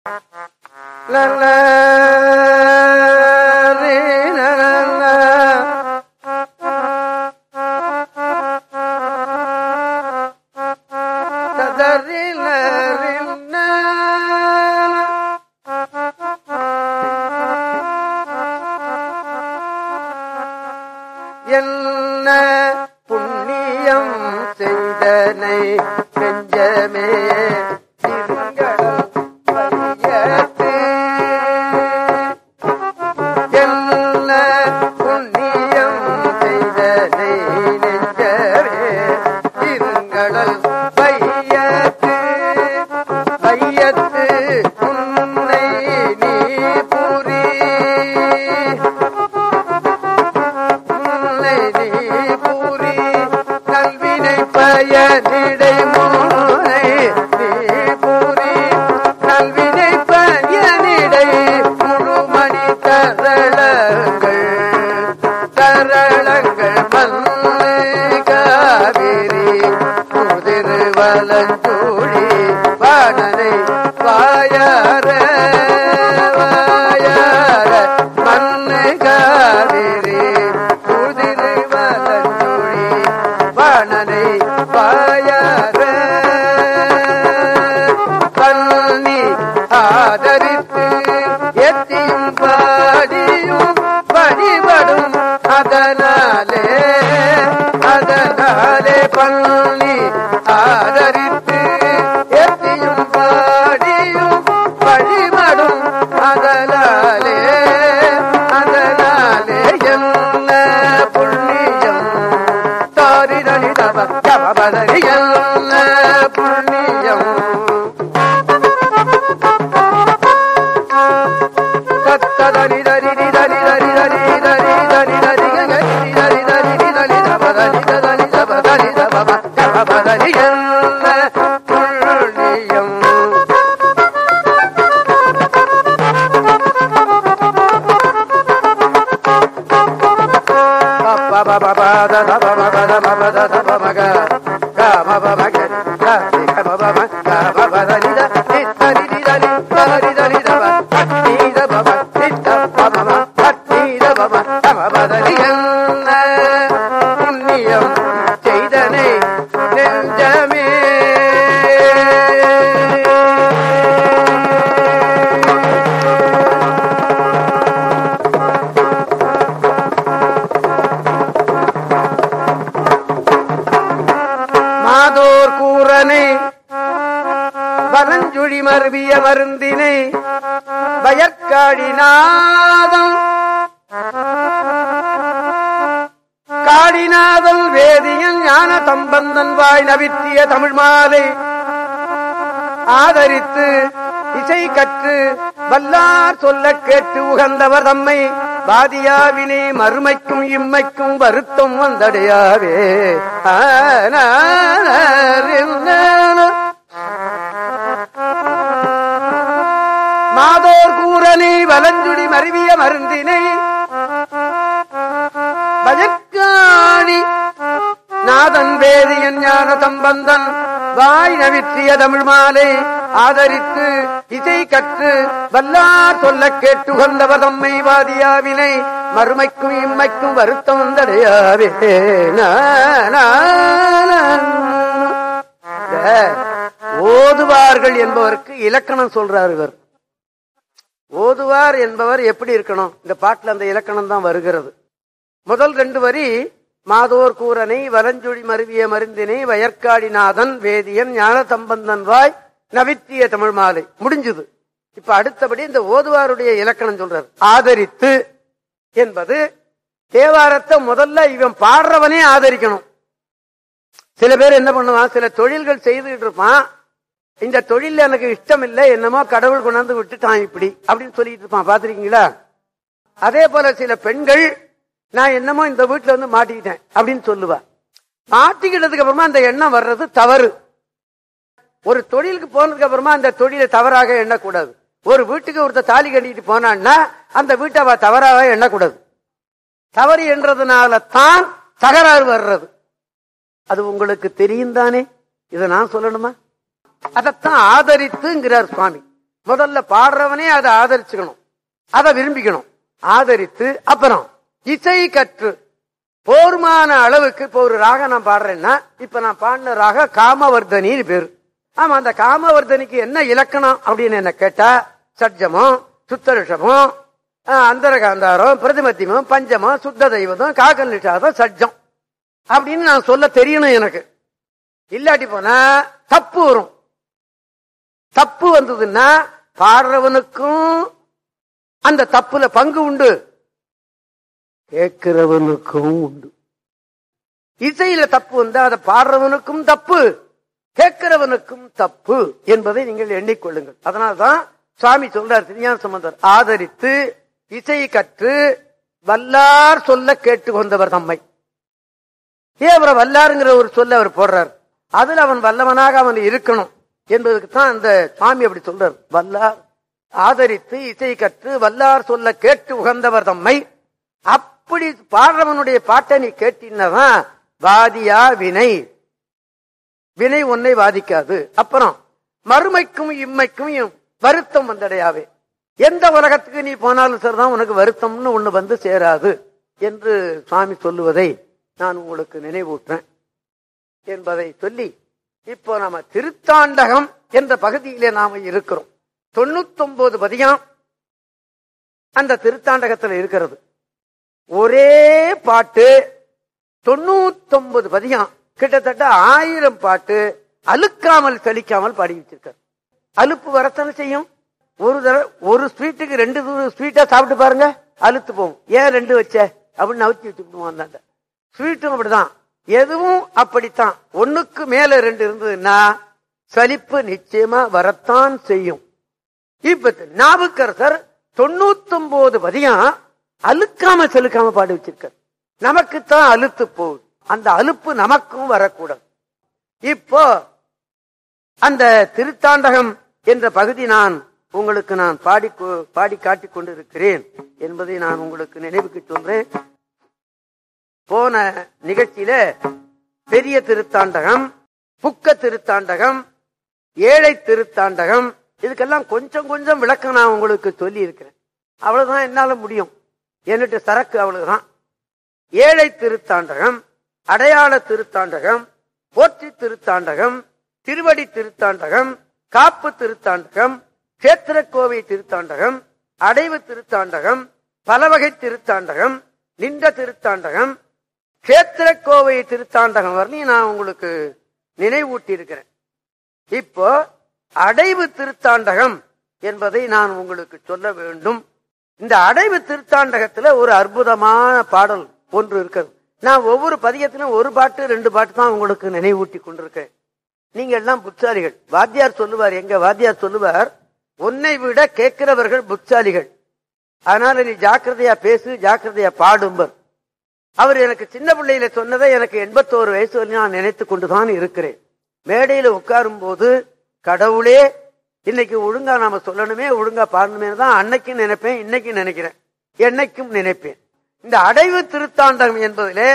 என்ன புண்ணியம் செய்தனை நெஞ்சமே என்ன புண்ணியம் செய்தனை நெஞ்சமே இருங்கடல் பையத்து பையத்து உன்னை நீ புரி பயனிடை மூனை நீ பூரி கல்வினை பயனிடை முழுமணி தரளங்கள் தரளங்கள் மல்லை காவிரி முதிரு வலஞ்சூழி பாடனை வாயார வாயார மல்லை காவிரி முதிரு வலஞ்சூழி பாடனை வாயார பன்னி ஆதரித்து எத்தியும் பாடியும் வழிபடும் அதனாலே அதனாலே பன்னி ஆதரித்து எத்தியும் பாடியும் வழிபடும் அதனாலே அதனாலே என்ன புண்ணியம் தாரிதனி தவ தவபதனி என்ன புண்ணியம் தத்ததனி தரி தரி தரி தரி தரி தரி தரி கரி தரி தரி தரி தபதனி ததனி தபதனி தபப தபதனி என்ன புண்ணியம் புண்ணியம் செய்தனை நெஞ்சமே மாதோர் கூரனை வலஞ்சுழி மருவிய மருந்தினை வயற்காடிநாதம் காடிநாதல் வேதியன் ஞான தம்பந்தன் வாய் நவித்திய தமிழ் மாலை ஆதரித்து இசை கற்று வல்லார் சொல்ல கேட்டு உகந்தவர் தம்மை வாதியாவினே மறுமைக்கும் இம்மைக்கும் வருத்தம் வந்தடையாவே மாதோர் கூரனை வலஞ்சுடி மருவிய மருந்தினை வயற்காடி நாதன் வேதியன் ஞான தம்பந்தன் வாய் நவிற்றிய தமிழ் மாலை ஆதரித்து இசை கற்று வல்லார் சொல்ல கேட்டுகொண்டவர் தம்மை வாதியாவினை மறுமைக்கும் இம்மைக்கும் வருத்தம் வந்தடையாவே ஓதுவார்கள் என்பவருக்கு இலக்கணம் சொல்றார் இவர். ஓதுவார் என்பவர் எப்படி இருக்கணும்? இந்த பாட்டுல அந்த இலக்கணம் தான் வருகிறது. முதல் 2 வரி மாதோர் கூரனை வலஞ்சுழி மருவிய மருந்தினை வயற்காடிநாதன் வேதியன் ஞான தம்பந்தன் வாய் நவித்திய தமிழ் மாலை முடிஞ்சது. இப்ப அடுத்தபடி இந்த ஓதுவாருடைய இலக்கணம் சொல்றார். ஆதரித்து என்பது தேவாரத்தை முதல்ல இவன் பாடுறவனே ஆதரிக்கணும். சில பேர் என்ன பண்ணுவான், சில தொழில்கள் செய்துகிட்டு இருப்பான், இந்த தொழில் எனக்கு இஷ்டம் இல்லை, என்னமோ கடவுள் கொண்டாந்து விட்டுட்டான் இப்படி அப்படின்னு சொல்லிட்டு இருப்பான். பாத்திருக்கீங்களா? அதே போல சில பெண்கள் நான் என்னமோ இந்த வீட்டுல வந்து மாட்டிக்கிட்டேன் அப்படின்னு சொல்லுவா. மாட்டிக்கிட்டதுக்கு அப்புறமா அந்த எண்ணம் வர்றது தவறு. ஒரு தொழிலுக்கு போனதுக்கு அப்புறமா அந்த தொழிலை தவறாக எண்ணக்கூடாது. ஒரு வீட்டுக்கு ஒருத்தர் தாலி கட்டிட்டு போனான்னா அந்த வீட்டை அவ தவறாக எண்ணக்கூடாது. தவறு என்றதுனால தான் தகராறு வர்றது. அது உங்களுக்கு தெரியும் தானே, இதை நான் சொல்லணுமா? அதத்தான் ஆதரித்துங்கிறார் சுவாமி. முதல்ல பாடுறவனே அதை ஆதரிச்சுக்கணும், அதை விரும்பிக்கணும். ஆதரித்து அப்புறம் இசை கற்று போர்மான அளவுக்கு. இப்ப ஒரு ராகம் நான் பாடுறேன்னா, இப்ப நான் பாடின ராக காமவர்தனின்னு பேரு. ஆமா, அந்த காமவர்தனிக்கு என்ன இலக்கணம் அப்படின்னு என்ன கேட்டா, சட்ஜமம், சுத்தரிஷமம், அந்தரகாந்தாரம், பிரதிமத்தியமம், பஞ்சமம், சுத்த தெய்வதம், காக்கல் நிஷாதம், சட்ஜம் அப்படின்னு நான் சொல்ல தெரியணும் எனக்கு. இல்லாட்டி போனா தப்பு வரும். தப்பு வந்ததுன்னா பாடுறவனுக்கும் அந்த தப்புல பங்கு உண்டு, கேட்கிறவனுக்கும் உண்டு. இசையில தப்பு வந்தா அதை பாடுறவனுக்கும் தப்பு, கேட்கிறவனுக்கும் தப்பு என்பதை நீங்கள் எண்ணிக்கொள்ளுங்கள். அதனால்தான் சுவாமி சொல்றார் திருஞான சம்பந்தர், ஆதரித்து இசை கற்று வல்லார் சொல்ல கேட்டுக்கொண்டவர் தம்மை. ஏன் அவரை வல்லாருங்கிற ஒரு சொல்ல அவர் போடுறார்? அதுல அவன் வல்லவனாக அவன் இருக்கணும் என்பதுக்கு தான் அந்த சுவாமி அப்படி சொல்றார். வல்லார் ஆதரித்து இசை கற்று வல்லார் சொல்ல கேட்டு உகந்தவர் தம்மை. அப்படி பாடுறவனுடைய பாட்டை நீ கேட்டினதான் வாதியா வினை, வினை ஒன்னை வாதிக்காது. அப்புறம் மறுமைக்கும் இம்மைக்கும் வருத்தம் வந்தடையாவே. எந்த உலகத்துக்கு நீ போனாலும் சரிதான், உனக்கு வருத்தம்னு ஒண்ணு வந்து சேராது என்று சுவாமி சொல்லுவதை நான் உங்களுக்கு நினைவூற்றேன் என்பதை சொல்லி, இப்போ நாம திருத்தாண்டகம் என்ற பகுதியிலே நாம இருக்கிறோம். 99 பதிகம் அந்த திருத்தாண்டகத்தில் இருக்கிறது. ஒரே பாட்டு 99 பதிகம், கிட்டத்தட்ட 1000 பாட்டு அழுக்காமல் சலிக்காமல் பாடி வச்சிருக்காரு. அலுப்பு வரத்தானே செய்யும். ஒரு தடவை ஒரு ஸ்வீட்டுக்கு 2 ஸ்வீட்டா சாப்பிட்டு பாருங்க, அழுத்து போகும். ஏன் 2 வச்ச அப்படின்னு நவுத்தி வச்சுக்கிட்டு. ஸ்வீட்டும் அப்படிதான், எதுவும் அப்படித்தான். 1க்கு மேல 2 இருந்ததுன்னா சலிப்பு நிச்சயமா வரத்தான் செய்யும். இப்ப நாவுக்கரசர் 99 பதிகம் அழுக்காம செலுக்காம பாடி வச்சிருக்கார். நமக்குத்தான் அழுத்து போகுது, அந்த அலுப்பு நமக்கும் வரக்கூடாது. இப்போ அந்த திருத்தாண்டகம் என்ற பகுதி உங்களுக்கு நான் பாடி காட்டிக் கொண்டிருக்கிறேன் என்பதை நான் உங்களுக்கு நினைவுக்கு சொல்றேன். போன நிகழ்ச்சியில பெரிய திருத்தாண்டகம், புக்க திருத்தாண்டகம், ஏழை திருத்தாண்டகம், இதுக்கெல்லாம் கொஞ்சம் கொஞ்சம் விளக்கம் நான் உங்களுக்கு சொல்லி இருக்கிறேன். அவ்வளவுதான் என்னால முடியும், என்னட்டு சரக்கு அவ்வளவுதான். ஏழை திருத்தாண்டகம், அடையாள திருத்தாண்டகம், போற்றி திருத்தாண்டகம், திருவடி திருத்தாண்டகம், காப்பு திருத்தாண்டகம், கேத்திர கோவை திருத்தாண்டகம், அடைவு திருத்தாண்டகம், பலவகை திருத்தாண்டகம், நின்ற திருத்தாண்டகம், கேத்திர கோவை திருத்தாண்டகம் வரலையும் நான் உங்களுக்கு நினைவூட்டி இருக்கிறேன். இப்போ அடைவு திருத்தாண்டகம் என்பதை நான் உங்களுக்கு சொல்ல வேண்டும். இந்த அடைவு திருத்தாண்டகத்துல ஒரு அற்புதமான பாடல் ஒன்று இருக்கிறது. நான் ஒவ்வொரு பதிகத்திலும் ஒரு பாட்டு 2 பாட்டு தான் உங்களுக்கு நினைவூட்டி கொண்டிருக்கேன். நீங்க எல்லாம் புத்தாலிகள். வாத்தியார் சொல்லுவார், எங்க வாத்தியார் சொல்லுவார், உன்னை விட கேட்கிறவர்கள் புத்தாலிகள், அதனால நீ ஜாக்கிரதையா பேசு, ஜாக்கிரதையா பாடும்பர். அவர் எனக்கு சின்ன பிள்ளையில சொன்னதை எனக்கு 81 வயசு வரை நான் நினைத்து கொண்டுதான் இருக்கிறேன். மேடையில உட்காரும் போது கடவுளே இன்னைக்கு ஒழுங்கா நாம சொல்லணுமே, ஒழுங்கா பாடணுமே தான் அன்னைக்கும் நினைப்பேன், இன்னைக்கும் நினைக்கிறேன், என்னைக்கும் நினைப்பேன். இந்த அடைவு திருத்தாண்டம் என்பதிலே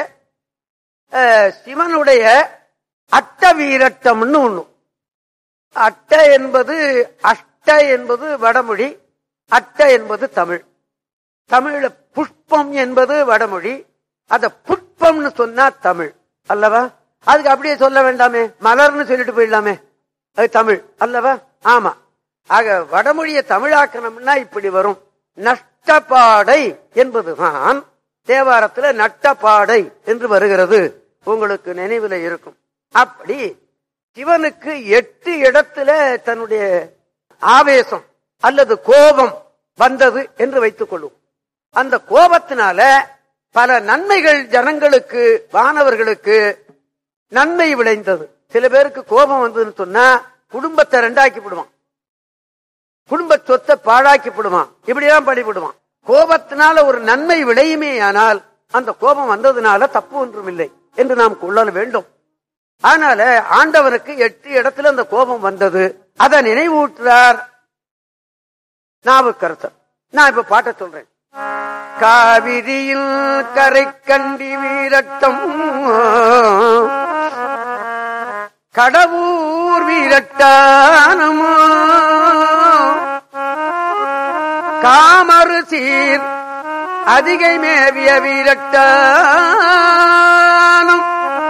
சிவனுடைய அட்ட வீரட்டம்னு ஒண்ணு. அட்ட என்பது அஷ்ட என்பது வடமொழி, அட்ட என்பது தமிழ். தமிழ்ல புஷ்பம் என்பது வடமொழி, அத புஷ்பம்னு சொன்னா தமிழ் அல்லவா? அதுக்கு அப்படியே சொல்ல வேண்டாமே, மலர்னு சொல்லிட்டு போயிடலாமே, அது தமிழ் அல்லவா? ஆமா. ஆக வடமொழியை தமிழாக்கணும்னா இப்படி வரும். நஷ்டபாடை என்பதுதான் தேவாரத்துல நட்டபாடை என்று வருகிறது, உங்களுக்கு நினைவுல இருக்கும். அப்படி சிவனுக்கு 8 இடத்துல தன்னுடைய ஆவேசம் அல்லது கோபம் வந்தது என்று வைத்துக் கொள்ளும். அந்த கோபத்தினால பல நன்மைகள் ஜனங்களுக்கு, வானவர்களுக்கு நன்மை விளைந்தது. சில பேருக்கு கோபம் வந்ததுன்னு சொன்னா குடும்பத்தை 2ஆக்கி விடுவான், குடும்ப சொத்தை பாழாக்கி விடுவான், இப்படிதான் படிவிடுவான். கோபத்தினால ஒரு நன்மை விளையுமே, ஆனால் அந்த கோபம் வந்ததுனால தப்பு ஒன்றும் இல்லை என்று நாம் கொள்ள வேண்டும். அதனால ஆண்டவனுக்கு 8 இடத்துல அந்த கோபம் வந்தது, அதை நினைவூட்டுறார் நாவுக்கரசர். நான் இப்ப பாட்ட சொல்றேன். காவிரியில் கரை கண்டி வீரட்டம், கடவுர் வீரட்டானமோ, தாமரு சீர் அதிகை மேவிய வீரட்டானம்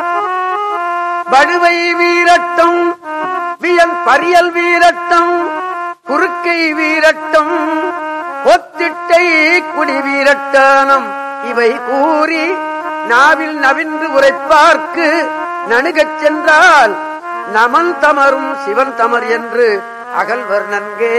வடுவை வீரட்டம் வியன் பரியல் வீரட்டம் குறுக்கை வீரட்டம் ஒத்திட்டை குடி வீரட்டானம் இவை கூறி நாவில் நவின்று உரைப்பார்க்கு நணுகச் சென்றால் நமன் தமரும் சிவன் தமர் என்று அகல்வர் நன்கே.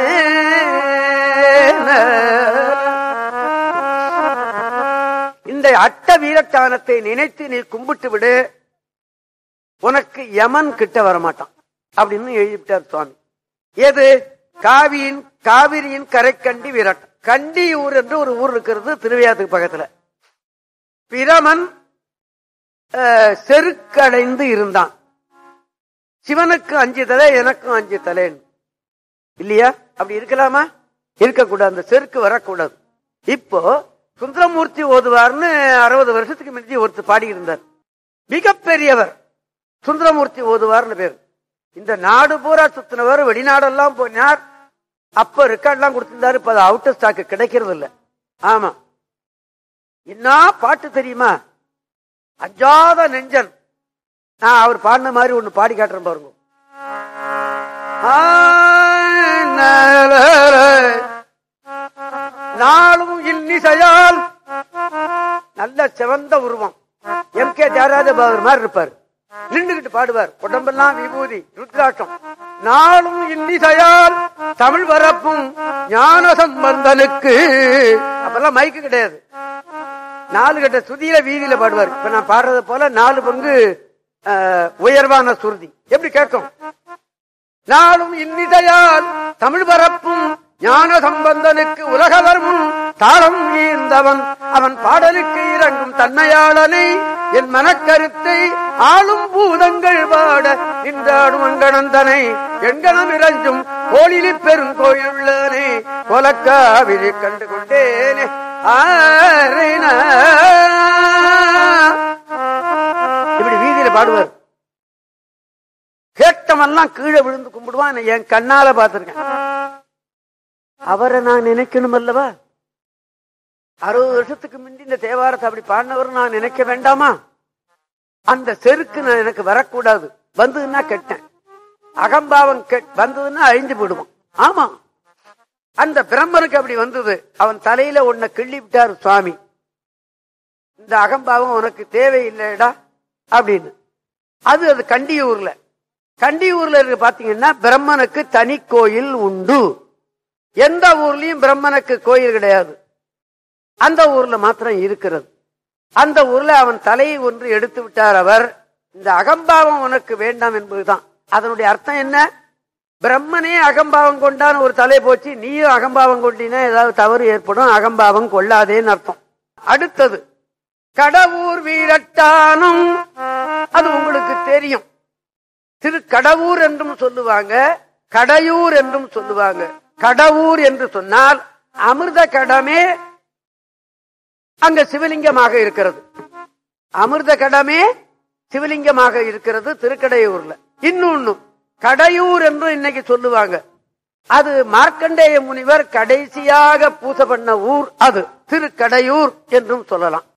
இந்த அட்ட வீரட்டானத்தை நினைத்து நீ கும்பிட்டு விடு, உனக்கு யமன் கிட்ட வரமாட்டான் அப்படின்னு எழுதிவிட்டார் சுவாமி. எது? காவிரியின் கரைக்கண்டி வீரட்டம். கண்டியூர் என்று ஒரு ஊர் இருக்கிறது திருவையாத்துக்கு பக்கத்துல. பிரமன் செருக்கடைந்து இருந்தான். சிவனுக்கு 5 தலை, எனக்கும் 5 தலைன்னு இல்லையா? அப்படி இருக்கலாமா? இருக்கக்கூடாது. அந்த செருக்கு வரக்கூடாது. இப்போ சுந்தரமூர்த்தி ஓதுவார்னு 60 வருஷத்துக்கு முன்னாடி ஒருத்தர் பாடி இருந்தார். மிகப்பெரியவர் சுந்தரமூர்த்தி ஓதுவார்னு பேர். இந்த நாடு பூரா சுத்தினவர், வெளிநாடெல்லாம் போனார். அப்ப ரெக்கார்ட்லாம் கொடுத்திருந்தாரு. இப்ப அது அவுட் ஆஃப் ஸ்டாக் கிடைக்கிறது இல்ல. ஆமா, என்ன பாட்டு தெரியுமா? அஞ்சாத நெஞ்சன். நான் அவர் பாடின மாதிரி ஒண்ணு பாடி காட்டுறேன் பாருங்க. நாளும் இன்னிசையால் நல்ல சிவந்த உருவம். எம்.கே. தியாகராஜ பாகர் மாதிரி இருப்பார். நின்றுகிட்டு பாடுவார். உடம்பெல்லாம் விபூதி, ருத்ராட்சம். நாளும் இன்னிசையால் தமிழ் வரப்பும் ஞான சம்பந்தனுக்கு. அப்பெல்லாம் மைக்கு கிடையாது. 4 கட்ட சுதியில வீதியில பாடுவார். இப்ப நான் பாடுறது போல 4 பங்கு உயர்வான சுருதி எப்படி கேட்கும்? நாளும் இன்னிசையால் தமிழ் வரப்பும் ஞான சம்பந்தனுக்கு உலகவர்மும் தாளம் ஈர்ந்தவன் அவன் பாடலுக்கு இறங்கும் தன்மையாளனை என் மனக்கருத்தை ஆளும் பூதங்கள் பாட நின்றாடும் அங்கணந்தனை எண்கணம் இறஞ்சும் கோளிலி பெருங்கோயிலுள்ளனே கொலக்காவிரி கண்டு கொண்டேனே. இப்படி வீதியில பாடுவார். கேட்டவெல்லாம் கீழே விழுந்து கும்பிடுவான். என் கண்ணால பார்த்திருக்கேன். அவரை நான் நினைக்கணும் அல்லவா? 60 வருஷத்துக்கு முந்தி இந்த தேவாரத்தை அப்படி பாடினவர் நான் நினைக்க வேண்டாமா? அந்த செருக்கு நான் எனக்கு வரக்கூடாது. வந்ததுன்னா கெட்டேன். அகம்பாவம் வந்ததுன்னா அழிஞ்சு போயிடுவோம். ஆமா, அந்த பிரம்மனுக்கு அப்படி வந்தது. அவன் தலையில ஒன்ன கிள்ளி விட்டார் சுவாமி. இந்த அகம்பாவம் உனக்கு தேவையில்லைடா அப்படின்னு. அது கண்டியூர்ல இருக்கு. பாத்தீங்கன்னா பிரம்மனுக்கு தனி கோயில் உண்டு. எந்த ஊர்லயும் பிரம்மனுக்கு கோயில் கிடையாது. அந்த ஊர்ல மாத்திரம் இருக்கிறது. அந்த ஊர்ல அவன் தலையை ஒன்று எடுத்து விட்டார் அவர். இந்த அகம்பாவம் உனக்கு வேண்டாம் என்பதுதான் அதனுடைய அர்த்தம். என்ன? பிரம்மனே அகம்பாவம் கொண்டான்னு ஒரு தலை போச்சு, நீயும் அகம்பாவம் கொண்டினா ஏதாவது தவறு ஏற்படும். அகம்பாவம் கொள்ளாதேன்னு அர்த்தம். அடுத்தது கடவுர் வீரட்டானம். அது உங்களுக்கு தெரியும். திருக்கடவுர் என்றும் சொல்லுவாங்க, கடையூர் என்றும் சொல்லுவாங்க. கடவுர் என்று சொன்னால் அமிர்த கடமே அங்க சிவலிங்கமாக இருக்கிறது. அமிர்த கடமே சிவலிங்கமாக இருக்கிறது திருக்கடையூர்ல. இன்னொன்னு கடையூர் என்று இன்னைக்கு சொல்லுவாங்க. அது மார்க்கண்டேய முனிவர் கடைசியாக பூசை பண்ண ஊர். அது திருக்கடையூர் என்றும் சொல்லலாம்.